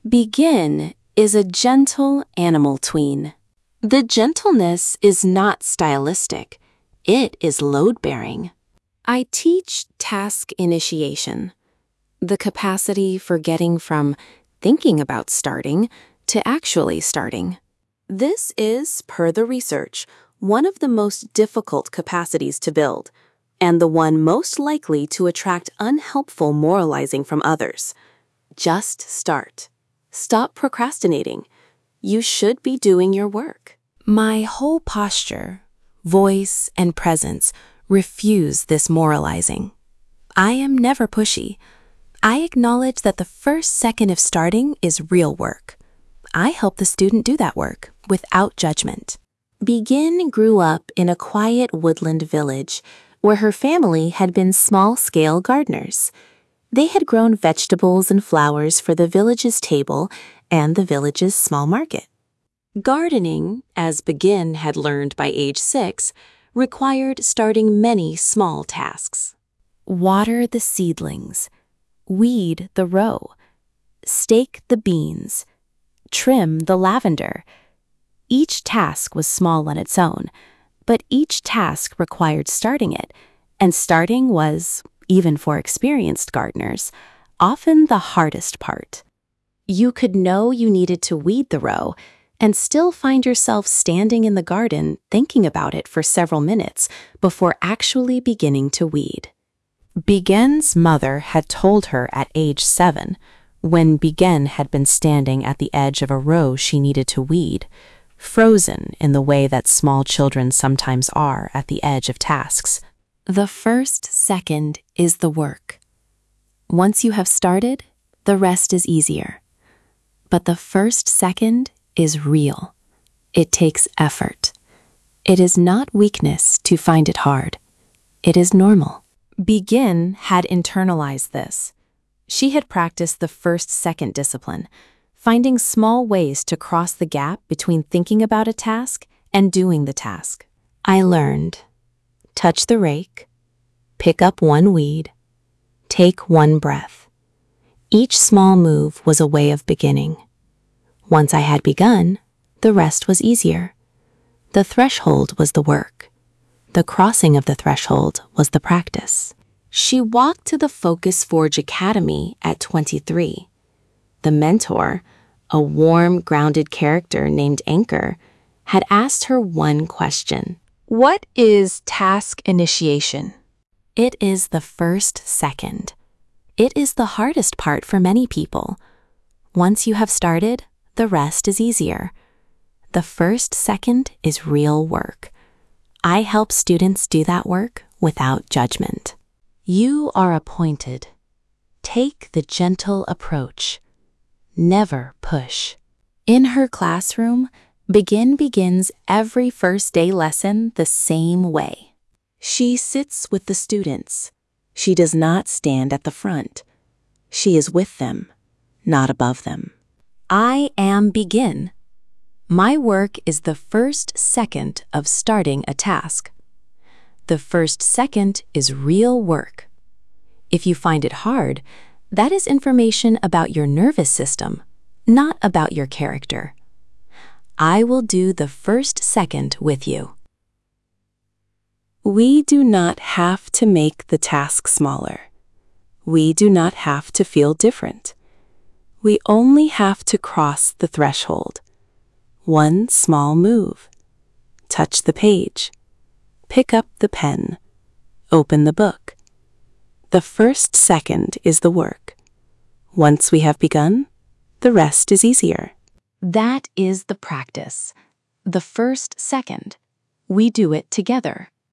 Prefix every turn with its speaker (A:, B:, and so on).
A: Begin is a gentle animal tween. The gentleness is not stylistic. It is load-bearing. I teach task initiation, the capacity for getting from thinking about starting to actually starting. This is, per the research, one of the most difficult capacities to build, and the one most likely to attract unhelpful moralizing from others. Just start. Stop procrastinating. You should be doing your work. My whole posture, voice, and presence refuse this moralizing. I am never pushy. I acknowledge that the first second of starting is real work. I help the student do that work without judgment. Begin grew up in a quiet woodland village where her family had been small-scale gardeners. They had grown vegetables and flowers for the village's table and the village's small market. Gardening, as Begin had learned by age 6, required starting many small tasks. Water the seedlings, weed the row, stake the beans, trim the lavender. Each task was small on its own, but each task required starting it, and starting was, even for experienced gardeners, often the hardest part. You could know you needed to weed the row and still find yourself standing in the garden thinking about it for several minutes before actually beginning to weed. Begin's mother had told her at age 7, when Begin had been standing at the edge of a row she needed to weed, frozen in the way that small children sometimes are at the edge of tasks. The first second is the work. Once you have started, the rest is easier. But the first second is real. It takes effort. It is not weakness to find it hard. It is normal. Begin had internalized this. She had practiced the first-second discipline, finding small ways to cross the gap between thinking about a task and doing the task. I learned. Touch the rake, pick up one weed, take one breath. Each small move was a way of beginning. Once I had begun, the rest was easier. The threshold was the work. The crossing of the threshold was the practice. She walked to the Focus Forge Academy at 23. The mentor, a warm, grounded character named Anchor, had asked her one question.
B: What is task initiation?
A: It is the first second. It is the hardest part for many people. Once you have started, the rest is easier. The first second is real work. I help students do that work without judgment. You are appointed. Take the gentle approach. Never push. In her classroom, Begin begins every first day lesson the same way. She sits with the students. She does not stand at the front. She is with them, not above them. I am Begin. My work is the first second of starting a task. The first second is real work. If you find it hard, that is information about your nervous system, not about your character. I will do the first second with you. We do not have to make the task smaller. We do not have to feel different. We only have to cross the threshold. One small move. Touch the page. Pick up the pen. Open the book. The first second is the work. Once we have begun, the rest is easier. That is the practice. The first second. We do it together.